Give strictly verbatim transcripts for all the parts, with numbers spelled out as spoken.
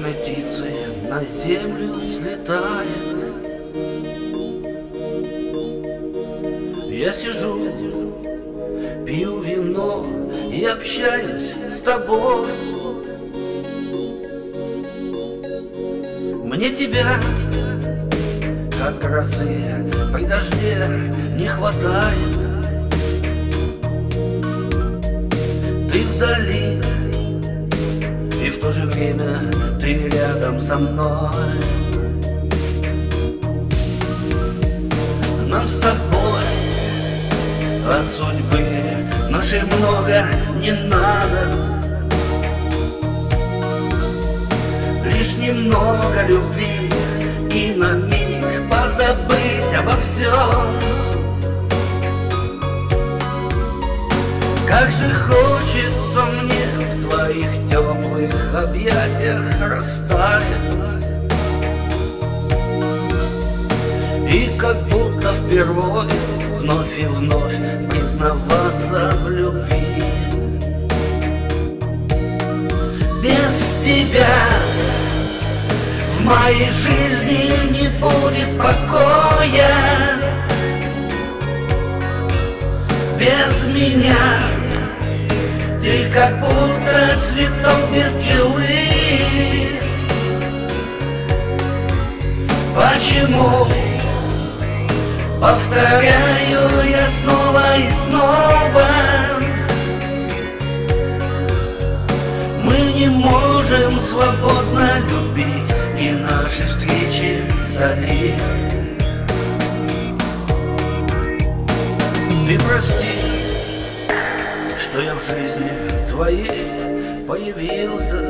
черной птицей на землю слетает. Я сижу, пью вино и общаюсь с тобой. Мне тебя, как грозы при дожде, не хватает. Ты вдали, и в то же время ты рядом со мной. Нам с тобой от судьбы нашей много не надо. Лишь немного любви и на миг позабыть обо всем. Как же хочется мне в твоих теплых объятиях растаять. И как будто впервые вновь и вновь признаваться в любви. Без тебя в моей жизни не будет покоя. Без меня ты как будто цветок без пчелы. Почему? Повторяю я снова и снова. Мы не можем свободно любить, и наши встречи вдали. Ты прости, что я в жизни твоей появился.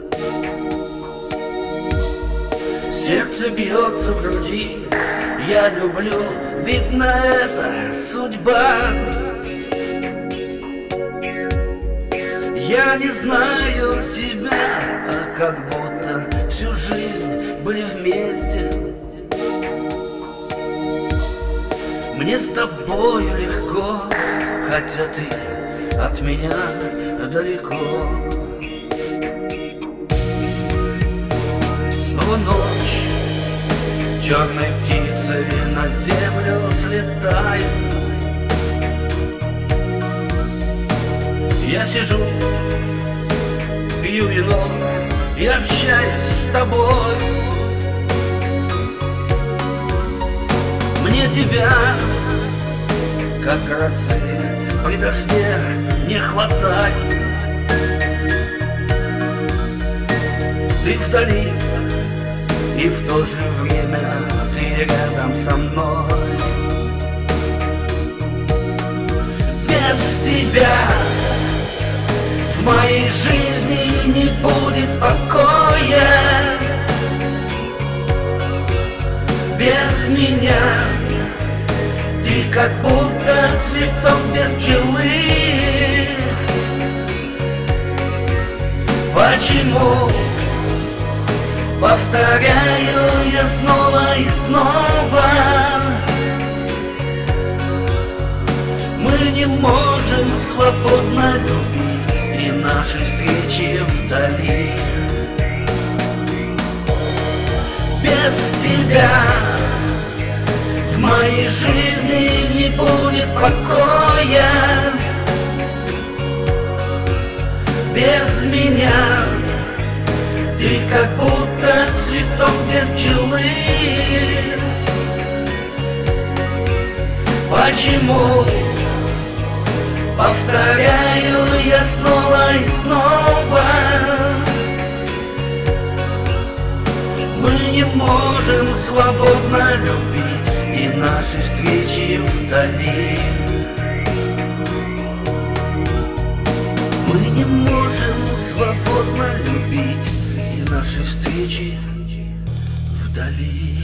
Сердце бьется в груди, я люблю, видно, это судьба. Я не знаю тебя, а как будто всю жизнь были вместе. Мне с тобою легко, хотя ты от меня далеко. Снова ночь черной птицей на землю слетает. Я сижу, пью вино и общаюсь с тобой. Мне тебя, как грозы при дожде, не хватает. Ты вдали, и в то же время ты рядом со мной. Без тебя в моей жизни не будет покоя. Без меня ты как будто цветок без пчелы. Почему? Повторяю я снова и снова. Мы не можем свободно любить, и наши встречи вдали. Без тебя в моей жизни не будет покоя. Без меня ты как будто цветок без пчелы. Почему? Повторяю я снова и снова. Мы не можем свободно любить, и наши встречи вдали. Мы не можем свободно любить, и наши встречи вдали.